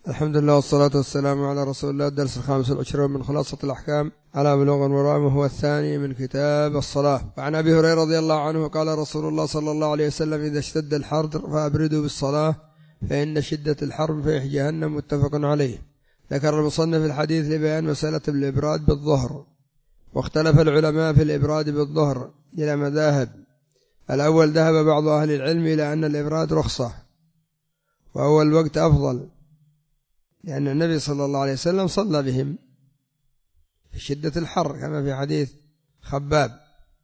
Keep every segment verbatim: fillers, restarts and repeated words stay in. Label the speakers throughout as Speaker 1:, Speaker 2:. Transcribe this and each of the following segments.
Speaker 1: الحمد لله والصلاة والسلام على رسول الله. الدرس الخامس والعشرون من خلاصة الأحكام على بلوغ المرام، وهو الثاني من كتاب الصلاة. وعن أبي هريرة رضي الله عنه قال رسول الله صلى الله عليه وسلم: إذا اشتد الحر فأبردوا بالصلاة فإن شدة الحر فيح جهنم. متفق عليه. ذكر المصنف الحديث لبيان مسألة الإبراد بالظهر، واختلف العلماء في الإبراد بالظهر إلى مذاهب. الأول ذهب بعض أهل العلم إلى أن الإبراد رخصة، وأول الوقت أفضل، لأن النبي صلى الله عليه وسلم صلى بهم في شدة الحر كما في حديث خباب.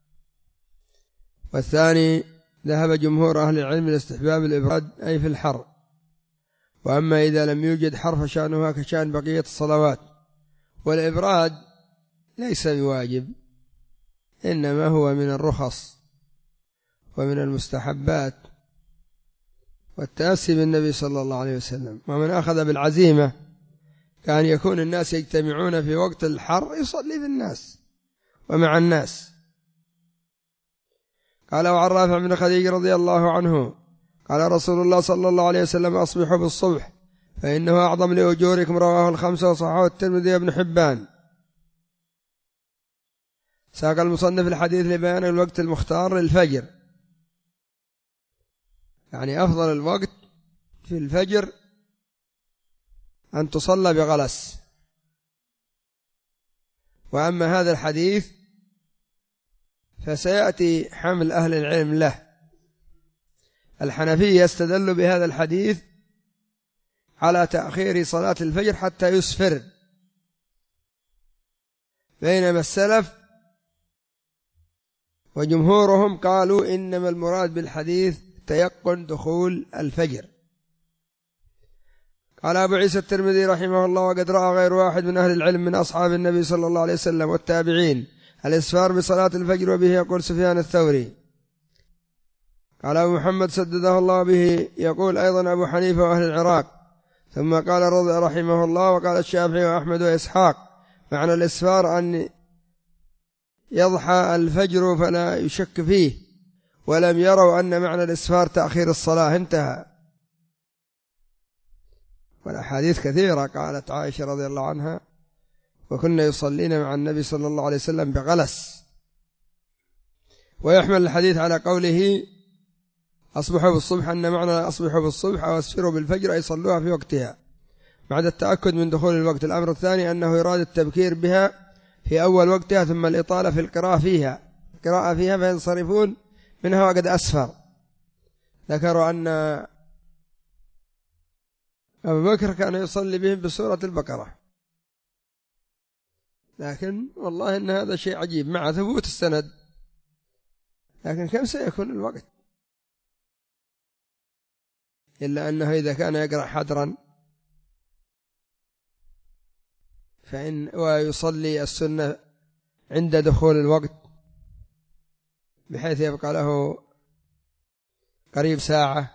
Speaker 1: والثاني ذهب جمهور أهل العلم لاستحباب الإبراد أي في الحر، وأما إذا لم يوجد حر فشأنها كشأن بقية الصلوات. والإبراد ليس بواجب، إنما هو من الرخص ومن المستحبات والتأسي بالنبي صلى الله عليه وسلم. ومن أخذ بالعزيمة كان يكون الناس يجتمعون في وقت الحر يصلي بالناس ومع الناس. قال: وعن رافع بن خديج رضي الله عنه قال رسول الله صلى الله عليه وسلم: أصبحوا بالصبح فإنه أعظم لأجوركم. رواه الخمسة وصححه الترمذي وابن حبان. ساق المصنف الحديث لبيان الوقت المختار للفجر، يعني أفضل الوقت في الفجر أن تصلى بغلس. وأما هذا الحديث فسيأتي حمل أهل العلم له. الحنفية يستدل بهذا الحديث على تأخير صلاة الفجر حتى يسفر، بينما السلف وجمهورهم قالوا إنما المراد بالحديث تيقن دخول الفجر. قال أبو عيسى الترمذي رحمه الله: وقد رأى غير واحد من أهل العلم من أصحاب النبي صلى الله عليه وسلم والتابعين الإسفار بصلاة الفجر، وبه يقول سفيان الثوري. قال أبو محمد سدده الله به يقول أيضا أبو حنيفة وأهل العراق. ثم قال رضي رحمه الله: وقال الشافعي وأحمد وإسحاق: معنى الإسفار أن يضحى الفجر فلا يشك فيه، ولم يروا أن معنى الإسفار تأخير الصلاة. انتهى. والأحاديث كثيرة. قالت عائشة رضي الله عنها: وكنا يصلين مع النبي صلى الله عليه وسلم بغلس. ويحمل الحديث على قوله أصبحوا بالصبح أن معنى أصبحوا بالصبح أو أسفروا بالفجر أي صلوها في وقتها بعد التأكد من دخول الوقت. الأمر الثاني أنه يراد التبكير بها في أول وقتها، ثم الإطالة في القراءة فيها القراءة فيها فينصرفون منها وقد أسفر. ذكروا أن أبو بكر كان يصلي بهم بسورة البقرة، لكن والله إن هذا شيء عجيب مع ثبوت السند، لكن كم سيكون الوقت؟ إلا أنه إذا كان يقرأ حدرا فإن ويصلي السنة عند دخول الوقت بحيث يبقى له قريب ساعة،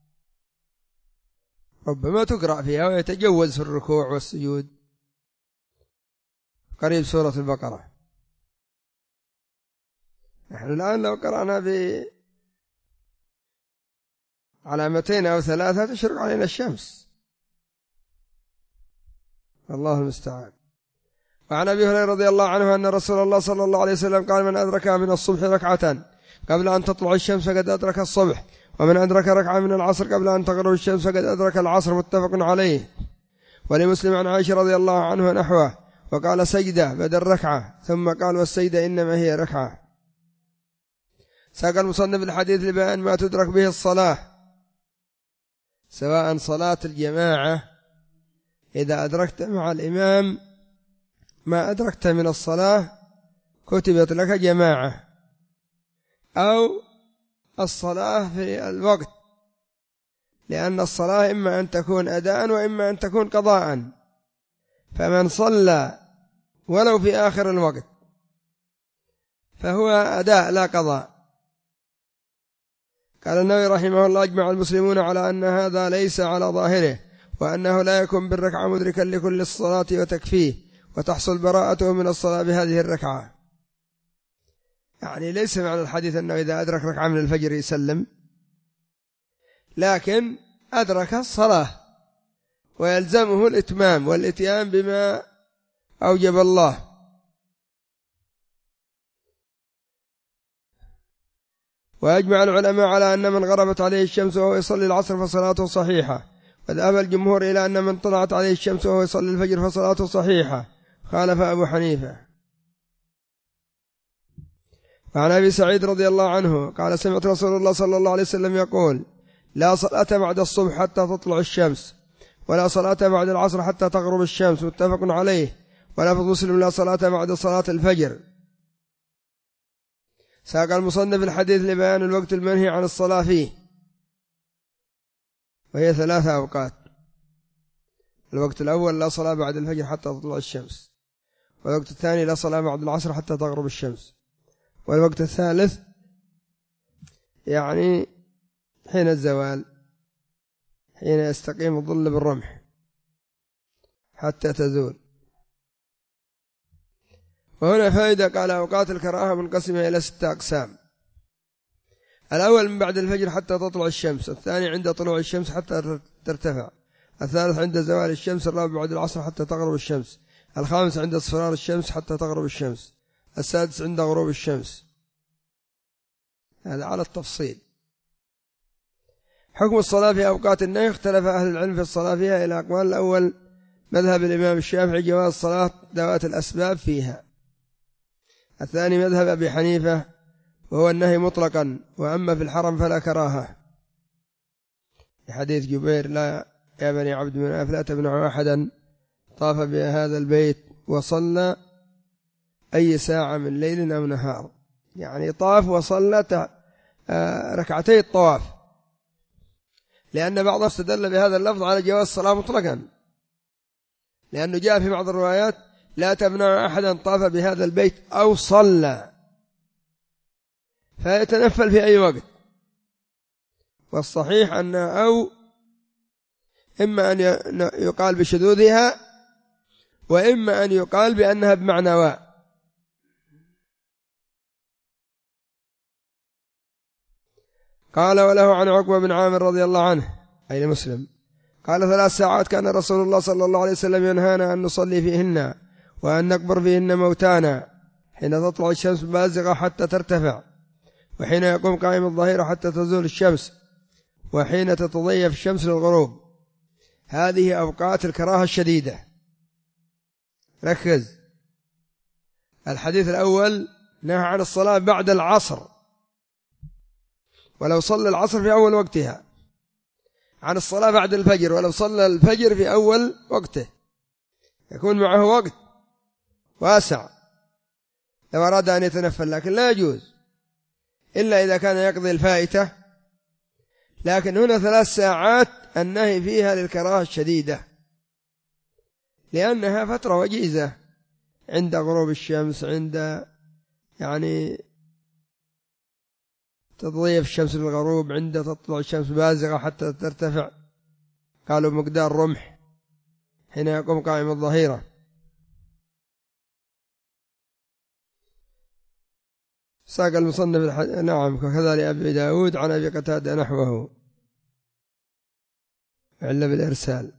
Speaker 1: ربما تقرأ فيها ويتجوز في الركوع والسجود قريب سورة البقرة. نحن الآن لو قرأنا بعلامتين أو ثلاثة تشرق علينا الشمس، الله المستعان. وعن أبي هريرة رضي الله عنه أن رسول الله صلى الله عليه وسلم قال: من أدرك من الصبح ركعة قبل أن تطلع الشمس قد أدرك الصبح، ومن أدرك ركعة من العصر قبل أن تغرب الشمس قد أدرك العصر. متفق عليه. ولمسلم عن عائشة رضي الله عنه نحوه، وقال سجدة بدل ركعة، ثم قال والسجدة إنما هي ركعة. ساق المصنف الحديث لبيان ما تدرك به الصلاة، سواء صلاة الجماعة إذا أدركت مع الإمام ما أدركت من الصلاة كتبت لك جماعة، أو الصلاة في الوقت، لأن الصلاة إما أن تكون أداء وإما أن تكون قضاء. فمن صلى ولو في آخر الوقت فهو أداء لا قضاء. قال النووي رحمه الله: أجمع المسلمون على أن هذا ليس على ظاهره، وأنه لا يكون بالركعة مدركا لكل الصلاة وتكفيه، وتحصل براءته من الصلاة بهذه الركعة. يعني ليس معنى الحديث أنه إذا أدرك ركعة من الفجر يسلم، لكن أدرك الصلاة ويلزمه الإتمام والإتيان بما أوجب الله. وأجمع العلماء على أن من غربت عليه الشمس وهو يصلي العصر فصلاته صحيحة، وذهب الجمهور إلى أن من طلعت عليه الشمس وهو يصلي الفجر فصلاته صحيحة، خالف أبو حنيفة. وعن أبي سعيد رضي الله عنه قال سمعت رسول الله صلى الله عليه وسلم يقول: لا صلاة بعد الصبح حتى تطلع الشمس، ولا صلاة بعد العصر حتى تغرب الشمس، متفق عليه. ولفظ مسلم: لا صلاة بعد صلاة الفجر. ساق المصنف الحديث لبيان الوقت المنهي عن الصلاة فيه، وهي ثلاثة أوقات. الوقت الأول: لا صلاة بعد الفجر حتى تطلع الشمس. والوقت الثاني: لا صلاة بعد العصر حتى تغرب الشمس. والوقت الثالث يعني حين الزوال، حين يستقيم الظل بالرمح حتى تزول. وهنا فائدة، قال: أوقات الكراهة منقسمة إلى ستة أقسام. الأول من بعد الفجر حتى تطلع الشمس، الثاني عند طلوع الشمس حتى ترتفع، الثالث عند زوال الشمس، الرابع بعد العصر حتى تغرب الشمس، الخامس عند اصفرار الشمس حتى تغرب الشمس، السادس عند غروب الشمس. هذا على التفصيل. حكم الصلاة في أوقات النهي: اختلف أهل العلم في الصلاة فيها إلى أقوال. الأول مذهب الإمام الشافعي جواز صلاة ذوات الأسباب فيها. الثاني مذهب أبي حنيفة وهو النهي مطلقا، وأما في الحرم فلا كراهة، حديث جبير: لا يا بني عبد مناف لا تمنعوا أحدا طاف بهذا البيت وصلى أي ساعة من ليل أو نهار، يعني طاف وصلى ركعتي الطواف، لأن بعضهم استدل بهذا اللفظ على جواز الصلاة مطلقا، لأنه جاء في بعض الروايات: لا تمنع أحدا طاف بهذا البيت أو صلى، فيتنفل في أي وقت. والصحيح أن أو إما أن يقال بشذوذها، وإما أن يقال بأنها بمعنى و. قال: وله عن عقبة بن عامر رضي الله عنه أي مسلم قال: ثلاث ساعات كان رسول الله صلى الله عليه وسلم ينهانا أن نصلي فيهن وأن نقبر فيهن موتانا، حين تطلع الشمس بازغة حتى ترتفع، وحين يقوم قائم الظهيرة حتى تزول الشمس، وحين تتضيف الشمس للغروب. هذه أوقات الكراهة الشديدة. ركز. الحديث الأول نهى عن الصلاة بعد العصر، ولو صلى العصر في أول وقتها، عن الصلاة بعد الفجر ولو صلى الفجر في أول وقته، يكون معه وقت واسع لو أراد أن يتنفل، لكن لا يجوز إلا إذا كان يقضي الفائتة. لكن هنا ثلاث ساعات النهي فيها للكراهة الشديدة، لأنها فترة وجيزة عند غروب الشمس، عند يعني تضيف الشمس للغروب، عند تطلع الشمس بازغة حتى ترتفع، قالوا مقدار رمح، حين يقوم قائم الظهيرة. ساق المصنف الح... نعم كذا لأبي داود عن أبي قتادة نحوه إلا بالإرسال.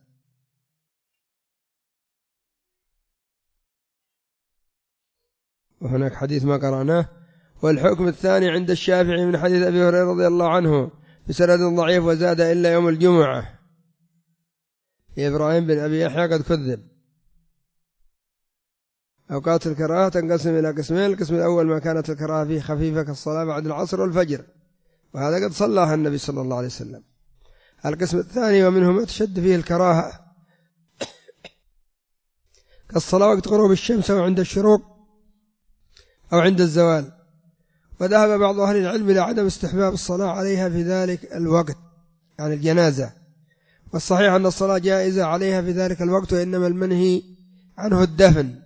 Speaker 1: وهناك حديث ما قرأناه. والحكم الثاني عند الشافعي من حديث أبي هريرة رضي الله عنه بسند ضعيف وزاد إلا يوم الجمعة، إبراهيم بن أبي يحيى قد كذب. أوقات الكراهة تنقسم إلى قسمين: القسم الأول ما كانت الكراهة فيه خفيفة كالصلاة بعد العصر والفجر، وهذا قد صلاها النبي صلى الله عليه وسلم. القسم الثاني ومنه ما تشد فيه الكراهة كالصلاة وقت غروب الشمس أو عند الشروق أو عند الزوال. وذهب بعض أهل العلم إلى عدم استحباب الصلاة عليها في ذلك الوقت، يعني الجنازة، والصحيح أن الصلاة جائزة عليها في ذلك الوقت، وإنما المنهي عنه الدفن.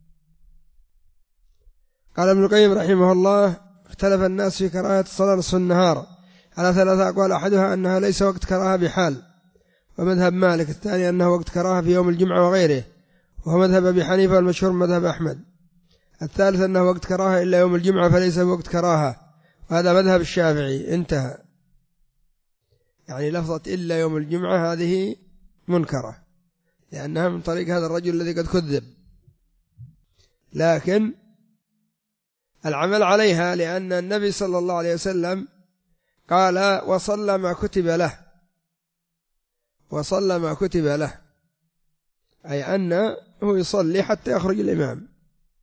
Speaker 1: قال ابن القيم رحمه الله: اختلف الناس في كراهة الصلاة نصف النهار على ثلاثة أقوال، أحدها أنها ليس وقت كراهة بحال، ومذهب مالك. الثاني أنه وقت كراهة في يوم الجمعة وغيره، وهو مذهب أبي حنيفة والمشهور مذهب أحمد. الثالث أنه وقت كراهة إلا يوم الجمعة فليس وقت كراهة، وهذا مذهب الشافعي. انتهى. يعني لفظة إلا يوم الجمعة هذه منكرة. لأنها من طريق هذا الرجل الذي قد كذب، لكن العمل عليها لأن النبي صلى الله عليه وسلم قال وصلى ما كتب له، وصلى ما كتب له، أي أنه يصلي حتى يخرج الإمام.